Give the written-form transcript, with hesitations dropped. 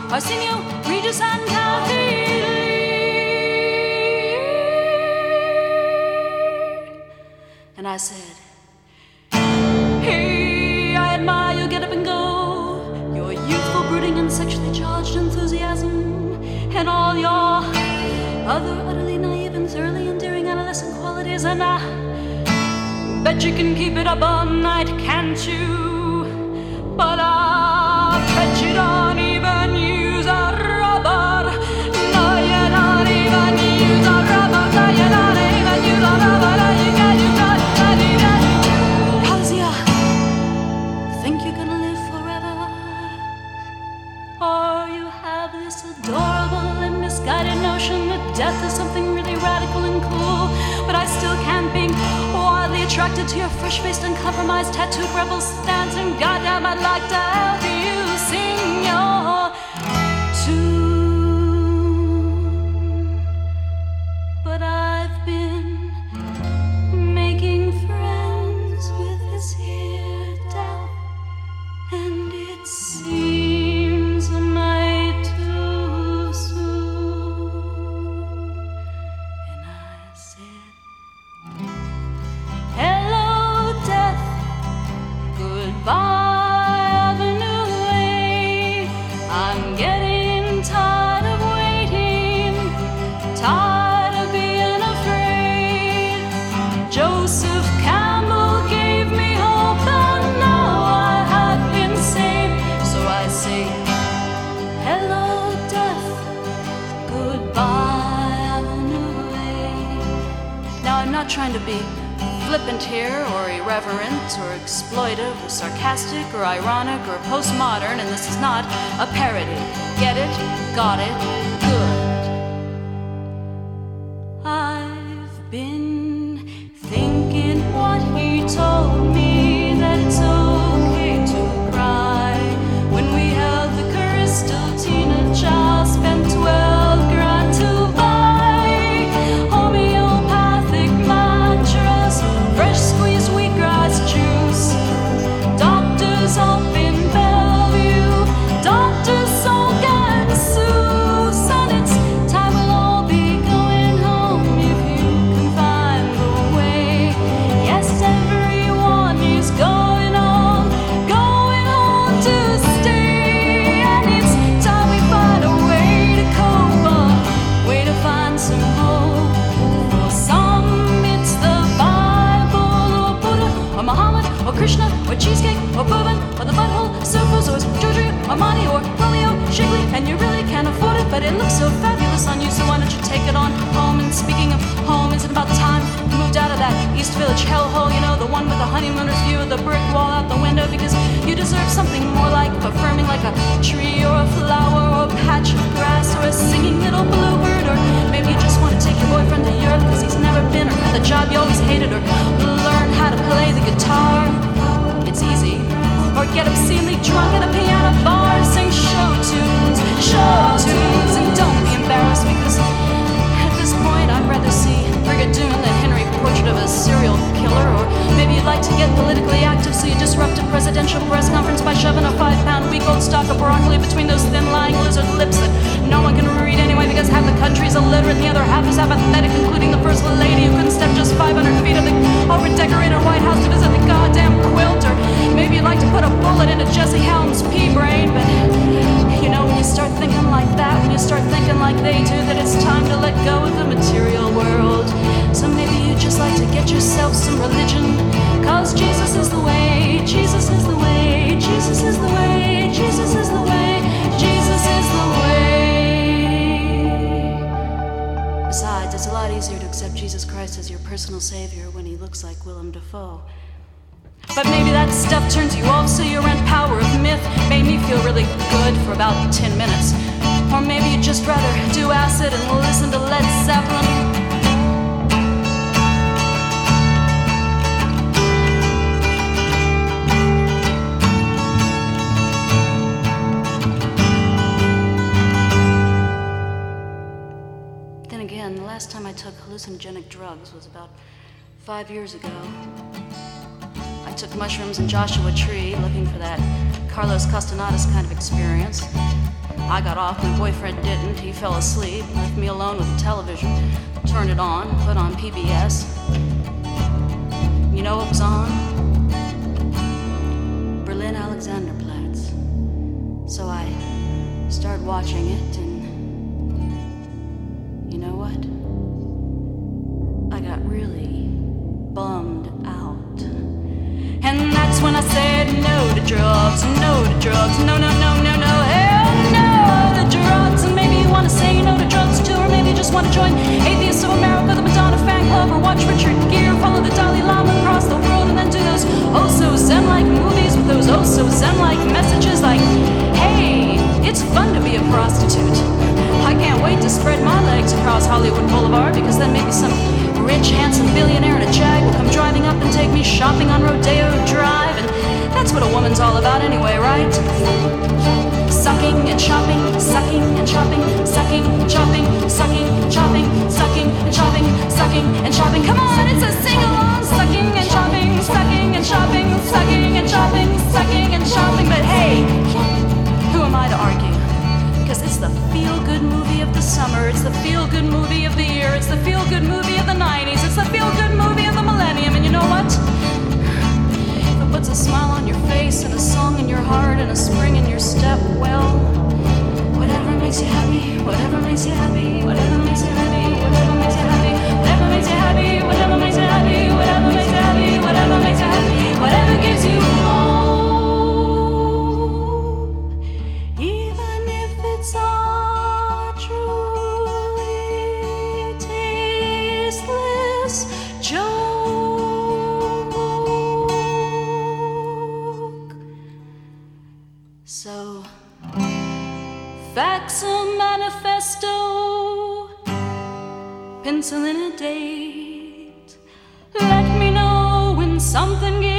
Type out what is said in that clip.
Arsenio, Regis, and Kathy Lee. And I said, hey, I admire your get up and go, your youthful brooding and sexually charged enthusiasm, and all your other utterly naive and thoroughly endearing adolescent qualities, and I bet you can keep it up all night, can't you? But I bet you don't even use a rubber. No, you don't even use a rubber. No, you don't even use a rubber. No, you got. Cause you think you're gonna live forever, or you have this adorable and misguided notion that death is something really radical and cool. But I still can't be wildly attracted to your fresh-faced, uncompromised, tattooed rebel stance. And goddamn, I'd like to have you sing your tune. But I've been making friends with this here death, and it seems a mite too soon. And I said, hello, death, goodbye, Avenue A. I'm getting tired of waiting, tired of being afraid. Joseph Campbell gave me hope, and now I had been saved. So I say, hello, death, goodbye, Avenue A. Now, I'm not trying to be flippant here, or irreverent, or exploitive, or sarcastic, or ironic, or postmodern, and this is not a parody. Get it? Got it? Good. I've been thinking what he told me, that it's okay to cry. When we held the crystal Tina child, spent 12 grand to buy homeopathic mattress, fresh squeezed wheatgrass juice, doctor's up in Bellevue, Dr. Salk and Seuss, and it's time we'll all be going home if you can find the way. Yes, everyone is going home to stay, and it's time we find a way to cope, a way to find some hope. For some it's the Bible, or Buddha, or Muhammad, or Krishna, or cheesecake, or bourbon, or the butthole, surfers, or Georgia, or Monty, or Romeo, Shigley, and you really can't afford it, but it looks so fabulous on you, so why don't you take it on home? And speaking of home, is it about time you moved out of that East Village hellhole, you know, the one with the honeymooner's view of the brick wall out the window, because you deserve something more like affirming, like a tree, or a flower, or a patch of grass, or a singing little bluebird, or maybe you just want to take your boyfriend to Europe because he's never been, or had the job you always hated, or learn how to play the guitar. It's easy. Or get obscenely drunk at a piano bar and sing show tunes, and don't be embarrassed, because at this point I'd rather see Brigadoon than Henry Portrait of a Serial Killer. Or maybe you'd like to get politically active, so you disrupt a presidential press conference by shoving a 5-pound week-old stalk of broccoli between those thin-lying lizard lips that no one can read anyway, because half the country's illiterate and the other half is apathetic, including the first lady who couldn't step just 500 feet of the over-decorated White House to visit the goddamn quilt. Or maybe you'd like to put a bullet into Jesse Helms' pea-brain, but you know, when you start thinking like that, when you start thinking like they do, that it's time to let go of the material world. So maybe you'd just like to get yourself some religion, cause Jesus is the way, Jesus is the way, Jesus is the way, Jesus is the way, Jesus is the way. Besides, it's a lot easier to accept Jesus Christ as your personal savior when he looks like Willem Dafoe. But maybe that stuff turns you off, so your rent Power of Myth made me feel really good for about 10 minutes. Or maybe you'd just rather do acid and listen to Led Zeppelin. Then again, the last time I took hallucinogenic drugs was about 5 years ago. I took mushrooms in Joshua Tree looking for that Carlos Castanedas kind of experience. I got off, my boyfriend didn't. He fell asleep, left me alone with the television. Turned it on, put on PBS. You know what was on? Berlin Alexanderplatz. So I started watching it, and you know what? I got really bummed out. And that's when I said no to drugs, no to drugs, no, no, no, no, no, hell no to drugs. And maybe you want to say no to drugs too, or maybe you just want to join Atheists of America, the Madonna fan club, or watch Richard Gere follow the Dalai Lama across the world, and then do those oh-so-zen-like movies with those oh-so-zen-like messages like, hey, it's fun to be a prostitute. I can't wait to spread my legs across Hollywood Boulevard, because then maybe some rich, handsome billionaire in a Jag will come driving up and take me shopping on Rodeo Drive. And that's what a woman's all about anyway, right? Sucking and shopping, sucking and shopping, sucking and shopping, sucking and shopping, sucking and shopping, sucking and shopping. Come on, it's a sing-along. Sucking and shopping, sucking and shopping, sucking and shopping, sucking and shopping. But hey, who am I to argue? Because it's the feel-good movie of the summer, it's the feel-good movie of the year, it's the feel-good movie of the 90s, it's the feel-good movie of the millennium. And you know what? If it puts a smile on your face and a song in your heart and a spring in your step, well, whatever makes you happy, whatever makes you happy, whatever makes you happy, whatever makes you happy, whatever makes you happy, whatever makes you happy, whatever makes you happy, whatever makes you happy, whatever gives you hope. It's a truly tasteless joke. So, fax a manifesto, pencil in a date. Let me know when something gives